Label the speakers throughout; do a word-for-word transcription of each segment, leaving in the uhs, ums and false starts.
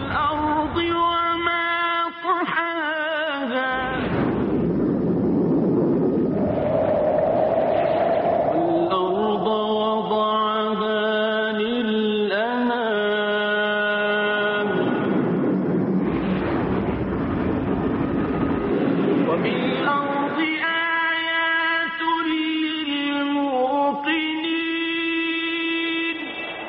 Speaker 1: والأرض وما طحاها والأرض وضعها للأنام وبالأرض آيات للموقنين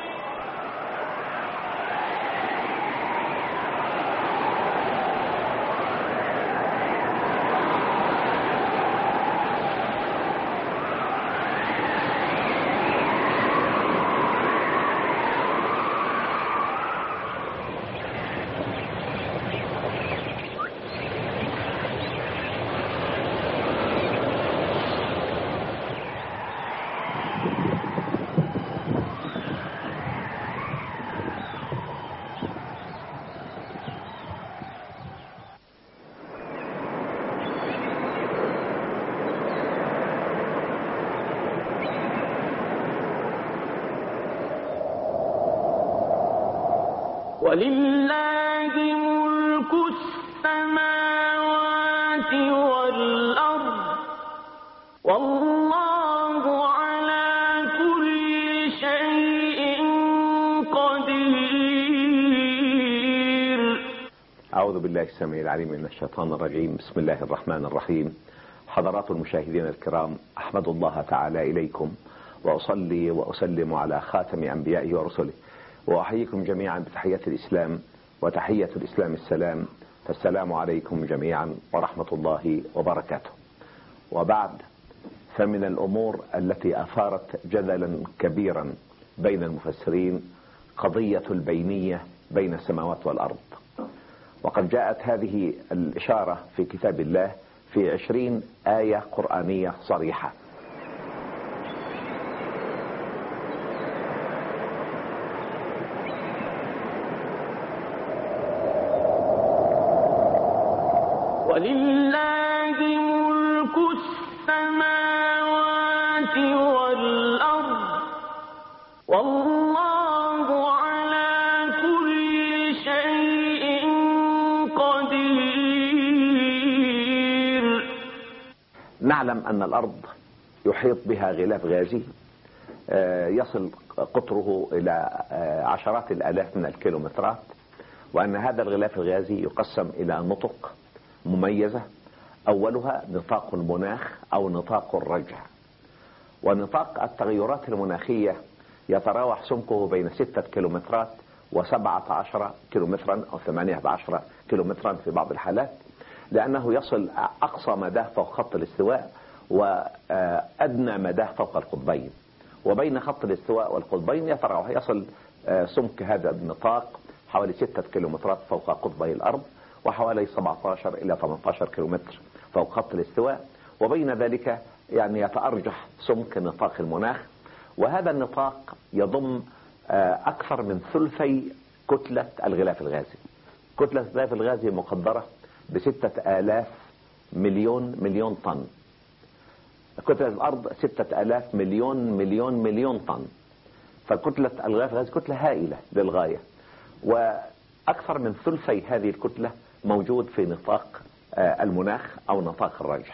Speaker 1: ولله ملك السماوات والأرض والله على كل شيء قدير.
Speaker 2: أعوذ بالله السميع العليم من الشيطان الرجيم. بسم الله الرحمن الرحيم. حضرات المشاهدين الكرام، أحمد الله تعالى إليكم وأصلي وأسلم على خاتم أنبيائه ورسله، وأحييكم جميعا بتحية الإسلام، وتحية الإسلام السلام، فالسلام عليكم جميعا ورحمة الله وبركاته. وبعد، فمن الأمور التي أثارت جدلا كبيرا بين المفسرين قضية البينية بين السماوات والأرض، وقد جاءت هذه الإشارة في كتاب الله في عشرين آية قرآنية صريحة.
Speaker 1: ولله ملك السماوات والأرض والله على كل شيء قدير.
Speaker 2: نعلم أن الأرض يحيط بها غلاف غازي يصل قطره إلى عشرات الآلاف من الكيلومترات، وأن هذا الغلاف الغازي يقسم إلى نطق مميزة، أولها نطاق المناخ أو نطاق الرجع. ونطاق التغيرات المناخية يتراوح سمكه بين ستة كيلومترات وسبعة عشر كيلومترا أو ثمانية عشر كيلومترا في بعض الحالات، لأنه يصل أقصى مداه فوق خط الاستواء وأدنى مداه فوق القطبين، وبين خط الاستواء والقطبين يتراوح يصل سمك هذا النطاق حوالي ستة كيلومترات فوق قطبي الأرض، وحوالي سبعة عشر إلى ثمانية عشر كيلومتر فوق خط الاستواء، وبين ذلك يعني يتأرجح سمك نطاق المناخ. وهذا النطاق يضم أكثر من ثلثي كتلة الغلاف الغازي. كتلة الغلاف الغازي مقدرة بستة آلاف مليون مليون طن. كتلة الأرض ستة آلاف مليون مليون مليون طن. فكتلة الغلاف الغازي كتلة هائلة للغاية، وأكثر من ثلثي هذه الكتلة موجود في نطاق المناخ أو نطاق الرجع.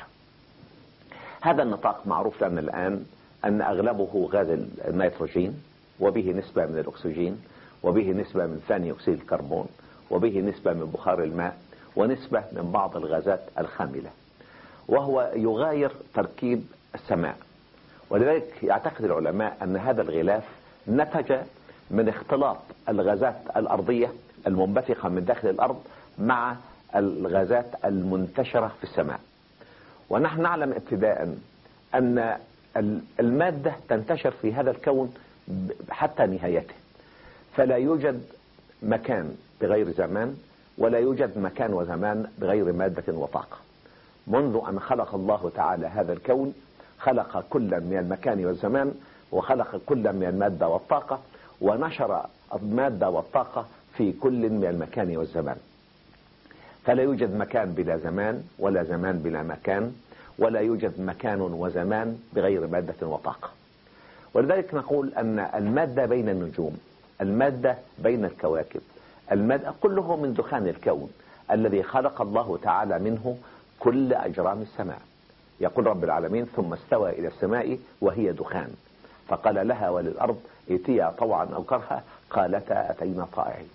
Speaker 2: هذا النطاق معروف لنا الآن أن أغلبه غاز النيتروجين، وبه نسبة من الأكسجين، وبه نسبة من ثاني أكسيد الكربون، وبه نسبة من بخار الماء، ونسبة من بعض الغازات الخاملة، وهو يغاير تركيب السماء. ولذلك يعتقد العلماء أن هذا الغلاف نتج من اختلاط الغازات الأرضية المنبثقة من داخل الأرض مع الغازات المنتشرة في السماء. ونحن نعلم ابتداء أن المادة تنتشر في هذا الكون حتى نهايته، فلا يوجد مكان بغير زمان، ولا يوجد مكان وزمان بغير مادة وطاقة. منذ أن خلق الله تعالى هذا الكون خلق كل من المكان والزمان، وخلق كل من المادة والطاقة، ونشر المادة والطاقة في كل من المكان والزمان. فلا يوجد مكان بلا زمان، ولا زمان بلا مكان، ولا يوجد مكان وزمان بغير مادة وطاقة. ولذلك نقول أن المادة بين النجوم، المادة بين الكواكب، المادة كله من دخان الكون الذي خلق الله تعالى منه كل أجرام السماء. يقول رب العالمين: ثم استوى إلى السماء وهي دخان فقال لها وللأرض ائتيا طوعا أو كرها قالتا أتينا طائعين.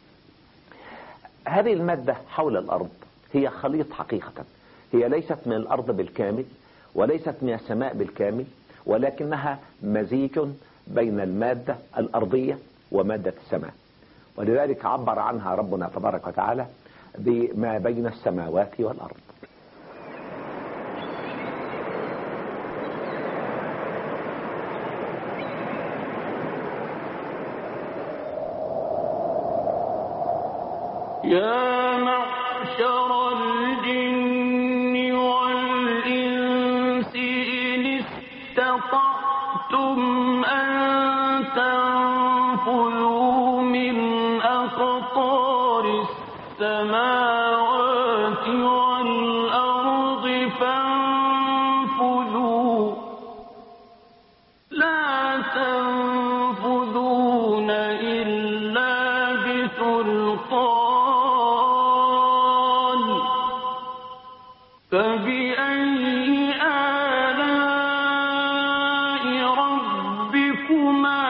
Speaker 2: هذه المادة حول الأرض هي خليط حقيقة، هي ليست من الأرض بالكامل وليست من السماء بالكامل، ولكنها مزيج بين المادة الأرضية ومادة السماء، ولذلك عبر عنها ربنا تبارك وتعالى بما بين السماوات والأرض.
Speaker 1: يا معشر الجن والإنس إن استطعتم أن تنفذوا من أقطار السماوات والأرض فانفذوا لا تنفذون إلا بسلطان فبأي آلاء ربكما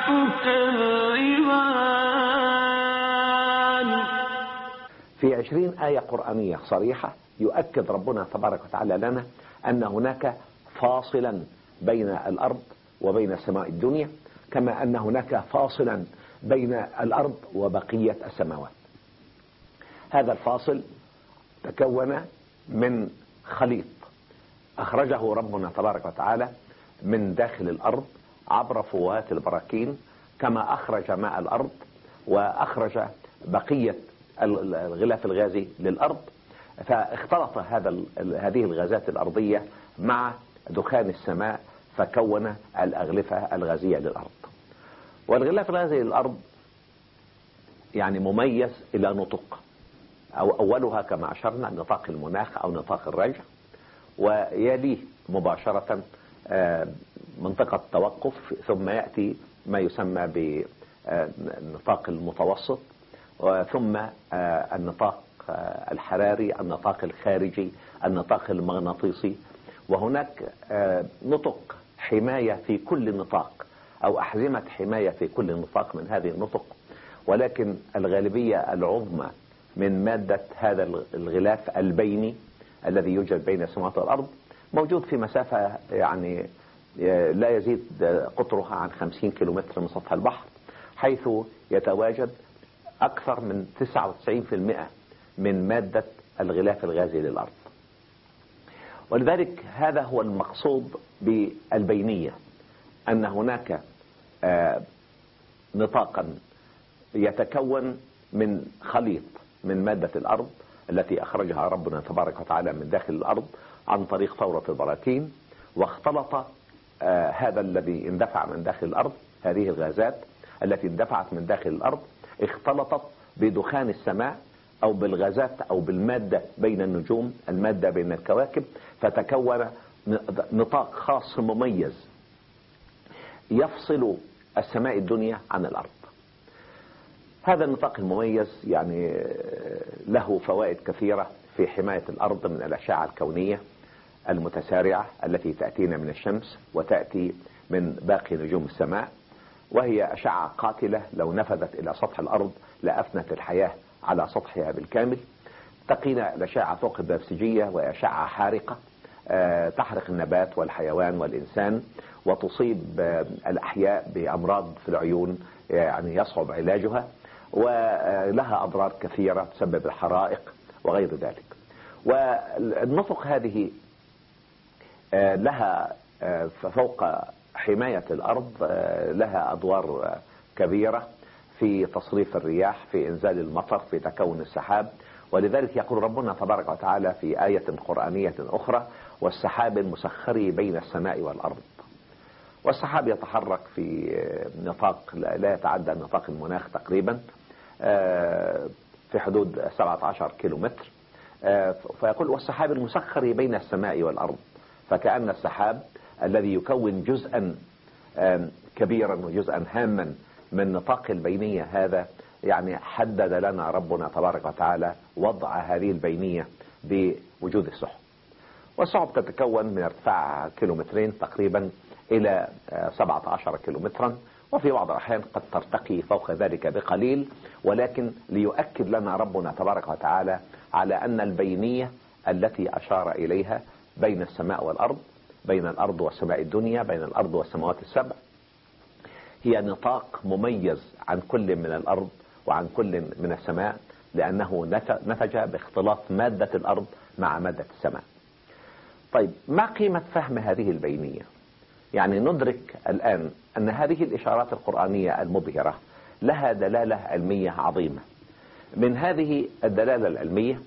Speaker 1: تكذبان.
Speaker 2: في عشرين آية قرآنية صريحة يؤكد ربنا تبارك وتعالى لنا أن هناك فاصلا بين الأرض وبين سماء الدنيا، كما أن هناك فاصلا بين الأرض وبقية السماوات. هذا الفاصل تكون من خليط أخرجه ربنا تبارك وتعالى من داخل الأرض عبر فوات البراكين، كما أخرج ماء الأرض وأخرج بقية الغلاف الغازي للأرض، فاختلط هذا هذه الغازات الأرضية مع دخان السماء فكون الأغلفة الغازية للأرض. والغلاف الغازي للأرض يعني مميز إلى نطق، أو أولها كما أشرنا نطاق المناخ أو نطاق الرجع، ويليه مباشرة منطقة التوقف، ثم يأتي ما يسمى بالنطاق المتوسط، ثم النطاق الحراري، النطاق الخارجي، النطاق المغناطيسي، وهناك نطق حماية في كل نطاق أو أحزمة حماية في كل نطاق من هذه النطق. ولكن الغالبية العظمى من مادة هذا الغلاف البيني الذي يوجد بين السماوات والأرض موجود في مسافة يعني لا يزيد قطرها عن خمسين كيلومتر من سطح البحر، حيث يتواجد أكثر من تسعة وتسعين بالمئة من مادة الغلاف الغازي للأرض. ولذلك هذا هو المقصود بالبينية، أن هناك نطاقا يتكون من خليط من مادة الأرض التي أخرجها ربنا تبارك وتعالى من داخل الأرض عن طريق ثورة البراكين، واختلط آه هذا الذي اندفع من داخل الأرض، هذه الغازات التي اندفعت من داخل الأرض اختلطت بدخان السماء أو بالغازات أو بالمادة بين النجوم، المادة بين الكواكب، فتكون نطاق خاص مميز يفصل السماء الدنيا عن الأرض. هذا النطاق المميز يعني له فوائد كثيرة في حماية الأرض من الأشعة الكونية المتسارعة التي تأتينا من الشمس وتأتي من باقي نجوم السماء، وهي أشعة قاتلة لو نفذت إلى سطح الأرض لأفنت الحياة على سطحها بالكامل. تقينا الأشعة فوق البنفسجية وأشعة حارقة تحرق النبات والحيوان والإنسان وتصيب الأحياء بأمراض في العيون يعني يصعب علاجها، ولها أضرار كثيرة تسبب الحرائق وغير ذلك. والنطق هذه لها فوق حماية الأرض لها أدوار كبيرة في تصريف الرياح، في إنزال المطر، في تكون السحاب. ولذلك يقول ربنا تبارك وتعالى في آية قرآنية أخرى: والسحاب المسخر بين السماء والأرض. والسحاب يتحرك في نطاق لا يتعدى نطاق المناخ تقريبا في حدود سبعة عشر كيلو متر، فيقول والسحاب المسخر بين السماء والأرض، فكأن السحاب الذي يكون جزءا كبيرا وجزءا هاما من نطاق البينية هذا يعني حدد لنا ربنا تبارك وتعالى وضع هذه البينية بوجود السحب. والسحب تتكون من ارتفاع كيلومترين تقريبا إلى سبعة عشر كيلومترا، وفي بعض الأحيان قد ترتقي فوق ذلك بقليل، ولكن ليؤكد لنا ربنا تبارك وتعالى على أن البينية التي أشار إليها بين السماء والأرض، بين الأرض والسماء الدنيا، بين الأرض والسماوات السبع، هي نطاق مميز عن كل من الأرض وعن كل من السماء، لأنه نتج باختلاط مادة الأرض مع مادة السماء. طيب، ما قيمة فهم هذه البينية؟ يعني ندرك الآن أن هذه الإشارات القرآنية المبهرة لها دلالة علمية عظيمة. من هذه الدلالة العلمية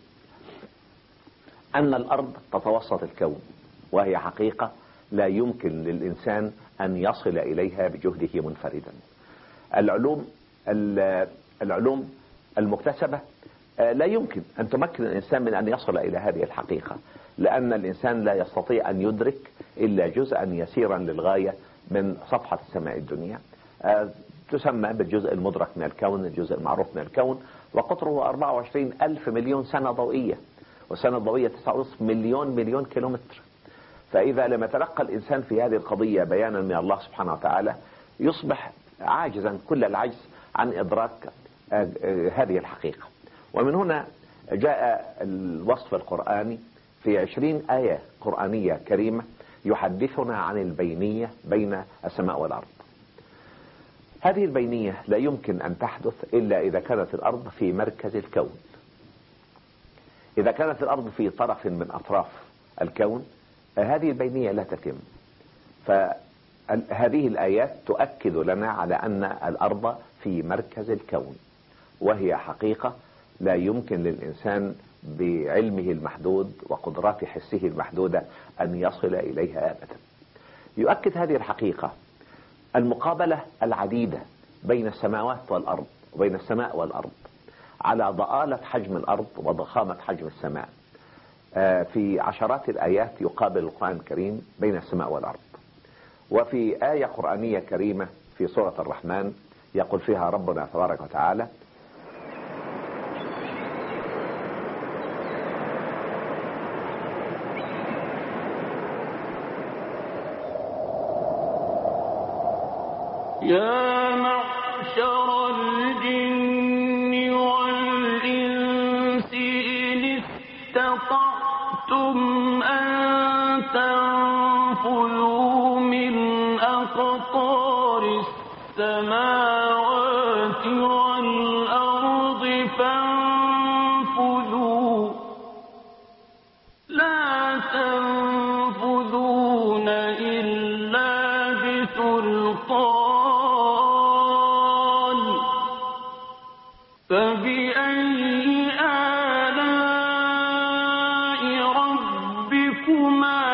Speaker 2: أن الأرض تتوسط الكون، وهي حقيقة لا يمكن للإنسان أن يصل إليها بجهده منفردا. العلوم العلوم المكتسبة لا يمكن أن تمكن الإنسان من أن يصل إلى هذه الحقيقة، لأن الإنسان لا يستطيع أن يدرك إلا جزءا يسيرا للغاية من صفحة السماء الدنيا، تسمى بالجزء المدرك من الكون، الجزء المعروف من الكون، وقطره أربعة وعشرين ألف مليون سنة ضوئية، والسنة الضوئية تسعة ونصف مليون مليون كيلومتر. فإذا لم يتلقى الإنسان في هذه القضية بيانا من الله سبحانه وتعالى يصبح عاجزا كل العجز عن إدراك هذه الحقيقة. ومن هنا جاء الوصف القرآني في عشرين آية قرآنية كريمة يحدثنا عن البينية بين السماء والأرض. هذه البينية لا يمكن أن تحدث إلا إذا كانت الأرض في مركز الكون. إذا كانت الأرض في طرف من أطراف الكون هذه البينية لا تتم. فهذه الآيات تؤكد لنا على أن الأرض في مركز الكون، وهي حقيقة لا يمكن للإنسان بعلمه المحدود وقدرات حسه المحدودة أن يصل إليها أبدا. يؤكد هذه الحقيقة المقابلة العديدة بين السماوات والأرض وبين السماء والأرض على ضآلة حجم الأرض وضخامة حجم السماء. في عشرات الآيات يقابل القرآن الكريم بين السماء والأرض. وفي آية قرآنية كريمة في سورة الرحمن يقول فيها ربنا تبارك وتعالى:
Speaker 1: يا معشر الجن والإنس إن استطعتم أن تنفذوا من أقطار السماوات والأرض فانفذوا لا تنفذون إلا بسلطان فبأي آلاء ربكما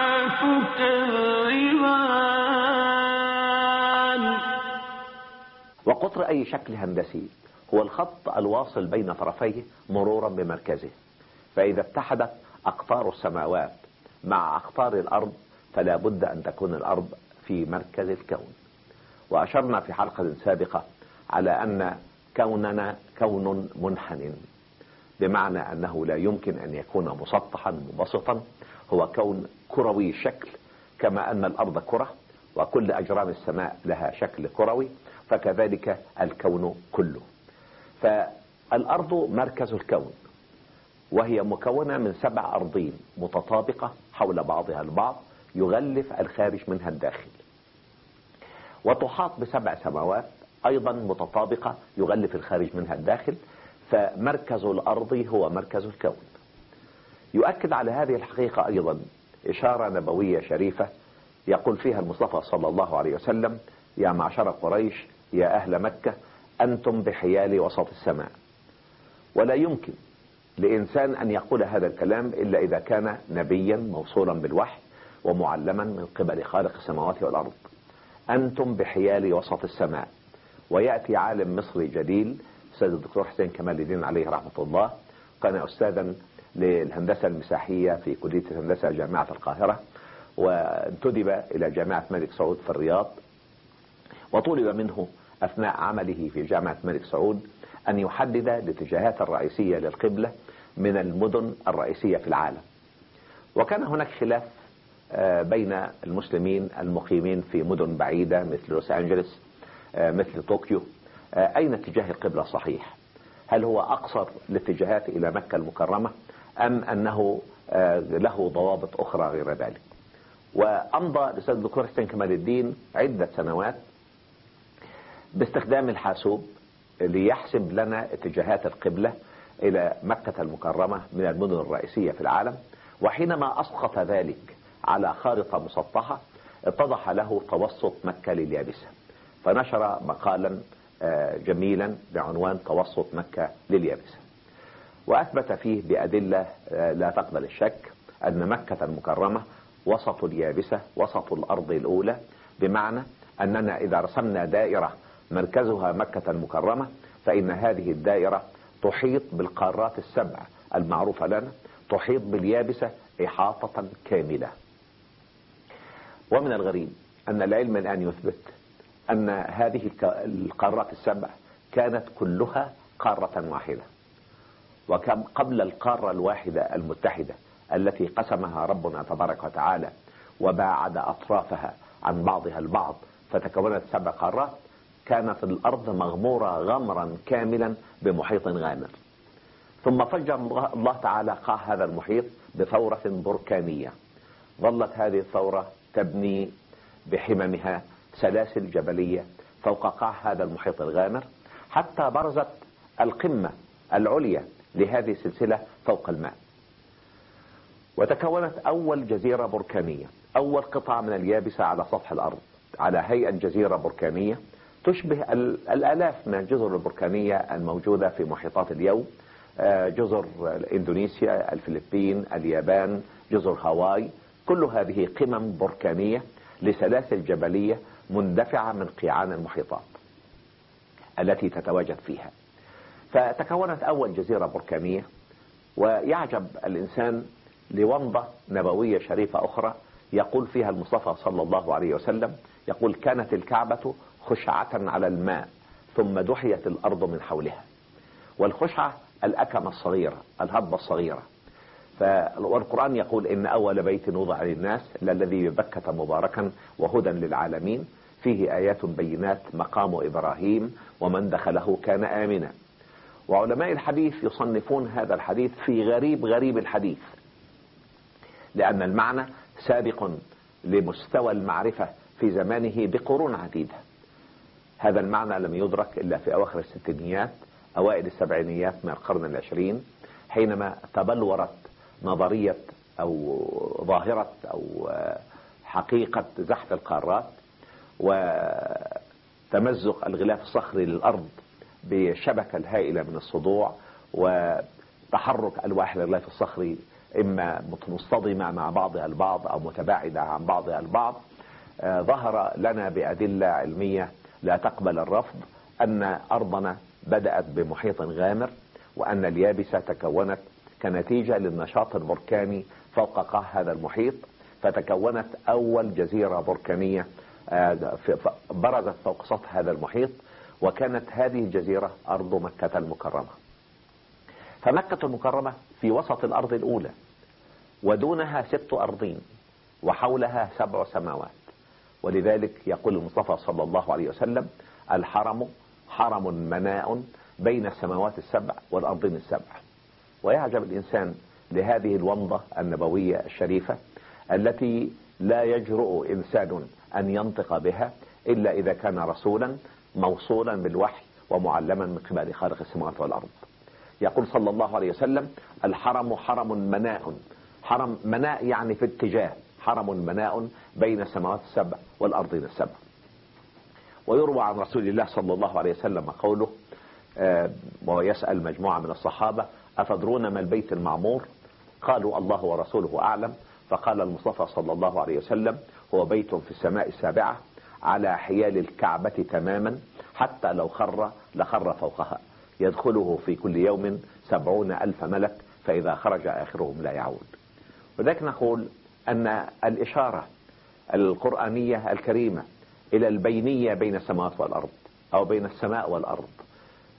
Speaker 1: تكذبان.
Speaker 2: وقطر أي شكل هندسي هو الخط الواصل بين طرفيه مرورا بمركزه، فإذا اتحدت أقطار السماوات مع أقطار الأرض فلا بد أن تكون الأرض في مركز الكون. وأشرنا في حلقة سابقة على أن كوننا كون منحن، بمعنى أنه لا يمكن أن يكون مسطحا مبسطا، هو كون كروي الشكل، كما أن الأرض كرة وكل أجرام السماء لها شكل كروي، فكذلك الكون كله. فالأرض مركز الكون، وهي مكونة من سبع أرضين متطابقة حول بعضها البعض يغلف الخارج منها الداخل، وتحاط بسبع سماوات أيضا متطابقة يغلف الخارج منها الداخل، فمركز الأرض هو مركز الكون. يؤكد على هذه الحقيقة أيضا إشارة نبوية شريفة يقول فيها المصطفى صلى الله عليه وسلم: يا معشر قريش يا أهل مكة أنتم بحيال وسط السماء. ولا يمكن لإنسان أن يقول هذا الكلام إلا إذا كان نبيا موصولا بالوحي ومعلما من قبل خالق السماوات والأرض. أنتم بحيال وسط السماء. ويأتي عالم مصري جليل أستاذ الدكتور حسين كمال الدين عليه رحمة الله، كان أستاذا للهندسة المساحية في كلية الهندسة جامعة القاهرة، وانتدب إلى جامعة الملك سعود في الرياض، وطلب منه أثناء عمله في جامعة الملك سعود أن يحدد الاتجاهات الرئيسية للقبلة من المدن الرئيسية في العالم. وكان هناك خلاف بين المسلمين المقيمين في مدن بعيدة مثل لوس أنجلوس مثل طوكيو، أين اتجاه القبلة الصحيح؟ هل هو أقصر الاتجاهات إلى مكة المكرمة أم أنه له ضوابط أخرى غير ذلك؟ وأمضى الأستاذ الدكتور حسين كمال الدين عدة سنوات باستخدام الحاسوب ليحسب لنا اتجاهات القبلة إلى مكة المكرمة من المدن الرئيسية في العالم. وحينما أسقط ذلك على خارطة مسطحة اتضح له توسط مكة لليابسة، فنشر مقالا جميلا بعنوان توسط مكة لليابسة، وأثبت فيه بأدلة لا تقبل الشك أن مكة المكرمة وسط اليابسة، وسط الأرض الأولى، بمعنى أننا إذا رسمنا دائرة مركزها مكة المكرمة فإن هذه الدائرة تحيط بالقارات السبع المعروفة لنا، تحيط باليابسة إحاطة كاملة. ومن الغريب أن العلم الآن يثبت أن هذه القارات السبع كانت كلها قارة واحدة، وكم قبل القارة الواحدة المتحدة التي قسمها ربنا تبارك وتعالى وباعد أطرافها عن بعضها البعض فتكونت سبع قارات، كانت الأرض مغمورة غمرا كاملا بمحيط غامر، ثم فجر الله تعالى قاع هذا المحيط بثورة بركانية. ظلت هذه الثورة تبني بحممها سلاسل جبلية فوق قاع هذا المحيط الغامر حتى برزت القمة العليا لهذه السلسلة فوق الماء، وتكونت أول جزيرة بركانية، أول قطعة من اليابسة على سطح الأرض على هيئة جزيرة بركانية تشبه الآلاف من الجزر البركانية الموجودة في محيطات اليوم، جزر إندونيسيا، الفلبين، اليابان، جزر هاواي، كل هذه قمم بركانية لسلاسل جبلية مندفعة من قيعان المحيطات التي تتواجد فيها. فتكونت أول جزيرة بركانية. ويعجب الإنسان لومضة نبوية شريفة أخرى يقول فيها المصطفى صلى الله عليه وسلم، يقول: كانت الكعبة خشعة على الماء ثم دحيت الأرض من حولها. والخشعة الأكمة الصغيرة، الهضبة الصغيرة. والقرآن يقول: إن أول بيت وضع للناس للذي ببكة مباركا وهدى للعالمين فيه آيات بينات مقام إبراهيم ومن دخله كان آمنا. وعلماء الحديث يصنفون هذا الحديث في غريب غريب الحديث، لأن المعنى سابق لمستوى المعرفة في زمانه بقرون عديدة. هذا المعنى لم يدرك إلا في أواخر الستينيات أوائل السبعينيات من القرن العشرين، حينما تبلورت نظرية أو ظاهرة أو حقيقة زحف القارات وتمزق الغلاف الصخري للأرض بالشبكة الهائلة من الصدوع وتحرك ألواح الغلاف الصخري إما مصطدمة مع بعضها البعض أو متباعدة عن بعضها البعض. ظهر لنا بأدلة علمية لا تقبل الرفض أن أرضنا بدأت بمحيط غامر، وأن اليابسة تكونت كنتيجة للنشاط البركاني فوق قاع هذا المحيط، فتكونت أول جزيرة بركانية برزت فوق سطح هذا المحيط، وكانت هذه الجزيرة أرض مكة المكرمة. فمكة المكرمة في وسط الأرض الأولى، ودونها ست أرضين، وحولها سبع سماوات. ولذلك يقول المصطفى صلى الله عليه وسلم: الحرم حرم مناء بين السماوات السبع والأرضين السبع. ويعجب الإنسان لهذه الومضة النبوية الشريفة التي لا يجرؤ إنسان أن ينطق بها إلا إذا كان رسولا موصولا بالوحي ومعلما من قبل خالق السماوات والأرض. يقول صلى الله عليه وسلم: الحرم حرم مناء. حرم مناء يعني في اتجاه، حرم مناء بين السماوات السبع والأرضين السبع. ويروى عن رسول الله صلى الله عليه وسلم قوله آه وهو يسأل مجموعة من الصحابة: أتدرون ما البيت المعمور؟ قالوا: الله ورسوله أعلم. فقال المصطفى صلى الله عليه وسلم: هو بيت في السماء السابعة على حيال الكعبة تماما، حتى لو خر لخر فوقها، يدخله في كل يوم سبعون ألف ملك، فإذا خرج آخرهم لا يعود. وذلك نقول أن الإشارة القرآنية الكريمة إلى البينية بين السماوات والأرض أو بين السماء والأرض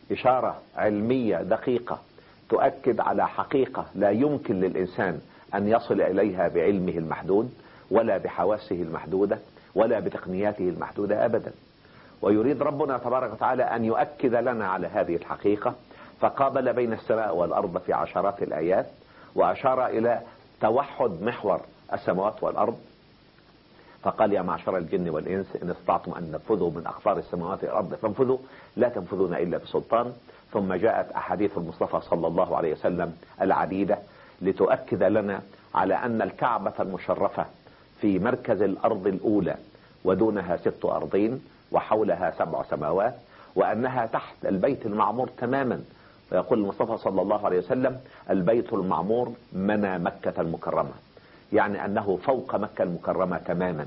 Speaker 2: إشارة علمية دقيقة تؤكد على حقيقة لا يمكن للإنسان أن يصل إليها بعلمه المحدود ولا بحواسه المحدودة ولا بتقنياته المحدودة أبدا. ويريد ربنا تبارك وتعالى أن يؤكد لنا على هذه الحقيقة، فقابل بين السماء والأرض في عشرات الآيات، وأشار إلى توحد محور السماوات والأرض، فقال: يا معشر الجن والإنس إن استطعتم أن تنفذوا من أقطار السماوات والأرض فانفذوا لا تنفذون إلا بسلطان. ثم جاءت أحاديث المصطفى صلى الله عليه وسلم العديدة لتؤكد لنا على أن الكعبة المشرفة في مركز الأرض الأولى ودونها ست أرضين وحولها سبع سماوات، وأنها تحت البيت المعمور تماما. ويقول المصطفى صلى الله عليه وسلم: البيت المعمور منى مكة المكرمة، يعني أنه فوق مكة المكرمة تماما.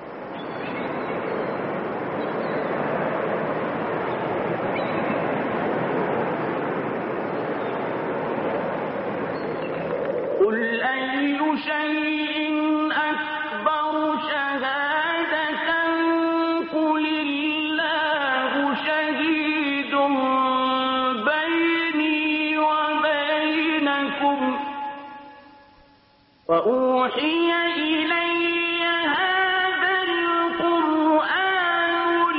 Speaker 1: قل أي شيء أكبر شهادة قل الله شهيد بيني وبينكم وأوحي إلي هذا القرآن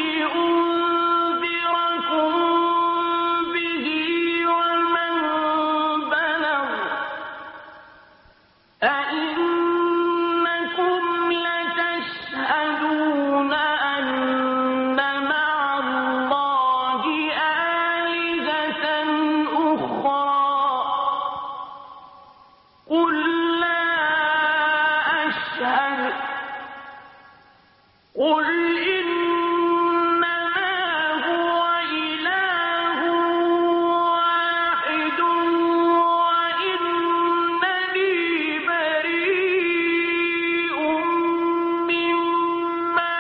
Speaker 1: لأنذركم به ومن بلغ أئنكم لتشهدون أن مع الله آلهة أخرى قل لا أشهد قل إنما هو إله واحد وإنني بريء مما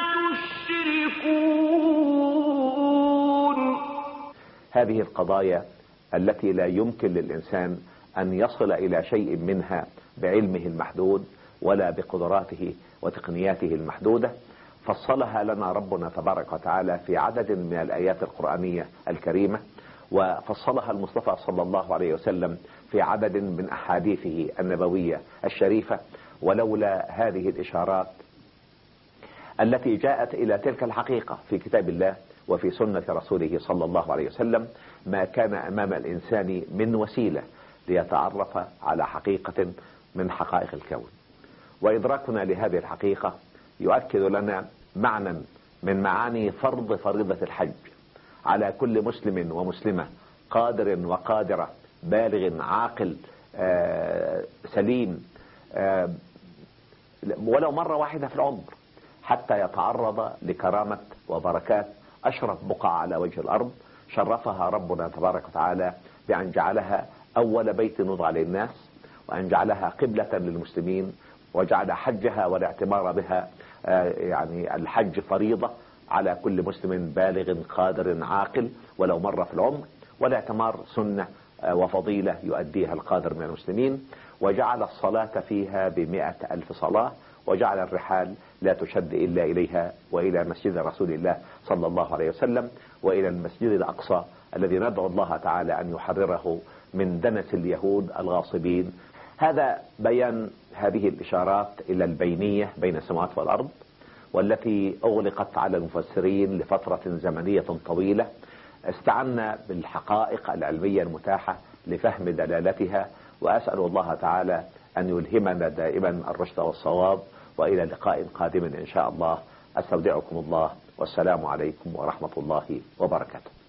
Speaker 1: تشركون.
Speaker 2: هذه القضايا التي لا يمكن للإنسان أن يصل إلى شيء منها بعلمه المحدود ولا بقدراته وتقنياته المحدودة، فصلها لنا ربنا تبارك وتعالى في عدد من الآيات القرآنية الكريمة، وفصلها المصطفى صلى الله عليه وسلم في عدد من أحاديثه النبوية الشريفة. ولولا هذه الإشارات التي جاءت إلى تلك الحقيقة في كتاب الله وفي سنة رسوله صلى الله عليه وسلم ما كان أمام الإنسان من وسيلة ليتعرف على حقيقة من حقائق الكون. وإدراكنا لهذه الحقيقة يؤكد لنا معنى من معاني فرض فريضة الحج على كل مسلم ومسلمة قادر وقادرة بالغ عاقل آه سليم آه ولو مرة واحدة في العمر، حتى يتعرض لكرامة وبركات أشرف بقعة على وجه الأرض شرفها ربنا تبارك وتعالى بأن جعلها أول بيت وضع للناس، وأن جعلها قبلة للمسلمين، وجعل حجها والاعتمار بها يعني الحج فريضة على كل مسلم بالغ قادر عاقل ولو مرة في العمر، والاعتمار سنة وفضيلة يؤديها القادر من المسلمين، وجعل الصلاة فيها بمئة ألف صلاة، وجعل الرحال لا تشد إلا إليها وإلى مسجد رسول الله صلى الله عليه وسلم وإلى المسجد الأقصى الذي ندعو الله تعالى أن يحرره من دنس اليهود الغاصبين. هذا بيان هذه الإشارات إلى البينية بين السماوات والأرض، والتي أغلقت على المفسرين لفترة زمنية طويلة. استعنا بالحقائق العلمية المتاحة لفهم دلالتها، وأسأل الله تعالى أن يلهمنا دائما الرشد والصواب، وإلى لقاء قادم إن شاء الله. أستودعكم الله، والسلام عليكم ورحمة الله وبركاته.